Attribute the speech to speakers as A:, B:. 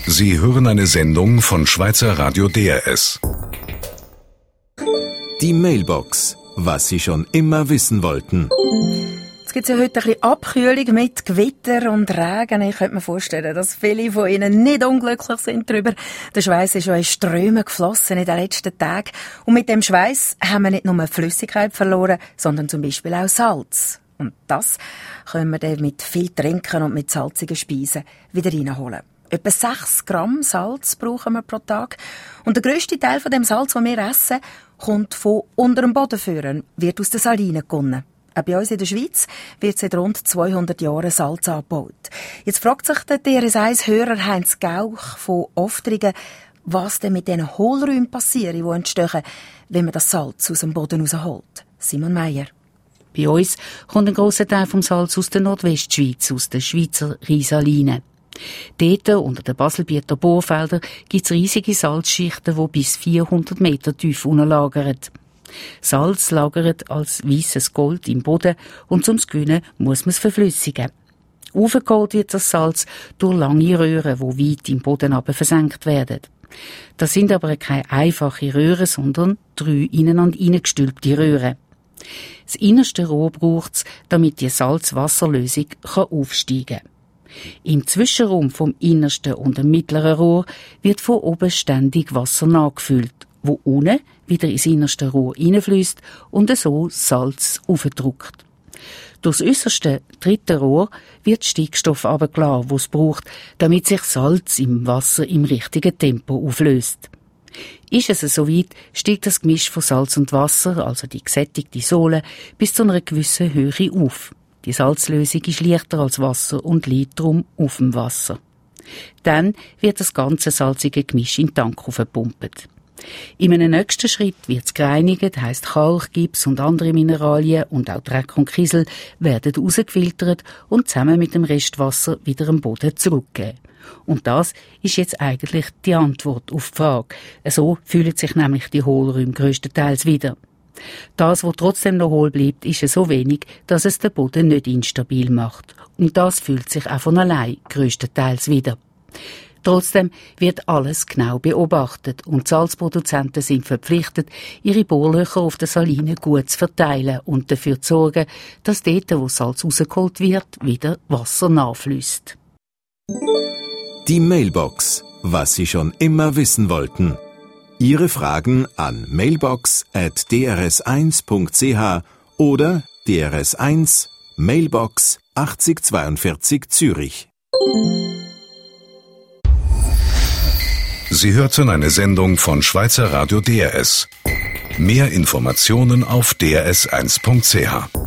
A: Sie hören eine Sendung von Schweizer Radio DRS.
B: Die Mailbox. Was Sie schon immer wissen wollten.
C: Es gibt ja heute ein bisschen Abkühlung mit Gewitter und Regen. Ich könnte mir vorstellen, dass viele von Ihnen nicht unglücklich sind darüber. Der Schweiss ist ja in Strömen geflossen in den letzten Tagen. Und mit dem Schweiss haben wir nicht nur Flüssigkeit verloren, sondern zum Beispiel auch Salz. Und das können wir dann mit viel Trinken und mit salzigen Speisen wieder reinholen. Etwa 6 Gramm Salz brauchen wir pro Tag. Und der grösste Teil von dem Salz, das wir essen, kommt von unter dem Boden führen, wird aus den Salinen gewonnen. Auch bei uns in der Schweiz wird seit rund 200 Jahren Salz angebaut. Jetzt fragt sich der DRS1-Hörer Heinz Gauch von Oftringen, was denn mit diesen Hohlräumen passiert, die entstehen, wenn man das Salz aus dem Boden rausholt. Simon Meyer.
D: Bei uns kommt ein grosser Teil vom Salz aus der Nordwestschweiz, aus den Schweizer Rheinsalinen. Dort, unter den Baselbieter Bohrfeldern, gibt es riesige Salzschichten, die bis 400 Meter tief unten lagern. Salz lagert als weisses Gold im Boden und zum Gewinnen muss man es verflüssigen. Aufgeholt wird das Salz durch lange Röhren, die weit im Boden aber versenkt werden. Das sind aber keine einfachen Röhren, sondern 3 ineinander hineingestülpte Röhren. Das innerste Rohr braucht es, damit die Salzwasserlösung aufsteigen kann. Im Zwischenraum vom innersten und dem mittleren Rohr wird von oben ständig Wasser nachgefüllt, wo unten wieder ins innerste Rohr hineinfließt und so Salz aufdrückt. Durch das äusserste 3. Rohr wird Stickstoff abgelassen, wo es braucht, damit sich Salz im Wasser im richtigen Tempo auflöst. Ist es soweit, steigt das Gemisch von Salz und Wasser, also die gesättigte Sohle, bis zu einer gewissen Höhe auf. Die Salzlösung ist leichter als Wasser und liegt darum auf dem Wasser. Dann wird das ganze salzige Gemisch in den Tank aufgepumpt. In einem nächsten Schritt wird es gereinigt, heisst Kalk, Gips und andere Mineralien und auch Dreck und Kiesel werden rausgefiltert und zusammen mit dem Restwasser wieder am Boden zurückgegeben. Und das ist jetzt eigentlich die Antwort auf die Frage. So fühlen sich nämlich die Hohlräume grösstenteils wieder. Das, was trotzdem noch hohl bleibt, ist so wenig, dass es den Boden nicht instabil macht. Und das fühlt sich auch von allein grösstenteils wieder. Trotzdem wird alles genau beobachtet und die Salzproduzenten sind verpflichtet, ihre Bohrlöcher auf den Salinen gut zu verteilen und dafür zu sorgen, dass dort, wo Salz rausgeholt wird, wieder Wasser nachfließt.
B: Die Mailbox. Was Sie schon immer wissen wollten. Ihre Fragen an mailbox@drs1.ch oder DRS1 Mailbox 8042 Zürich.
A: Sie hörten eine Sendung von Schweizer Radio DRS. Mehr Informationen auf drs1.ch.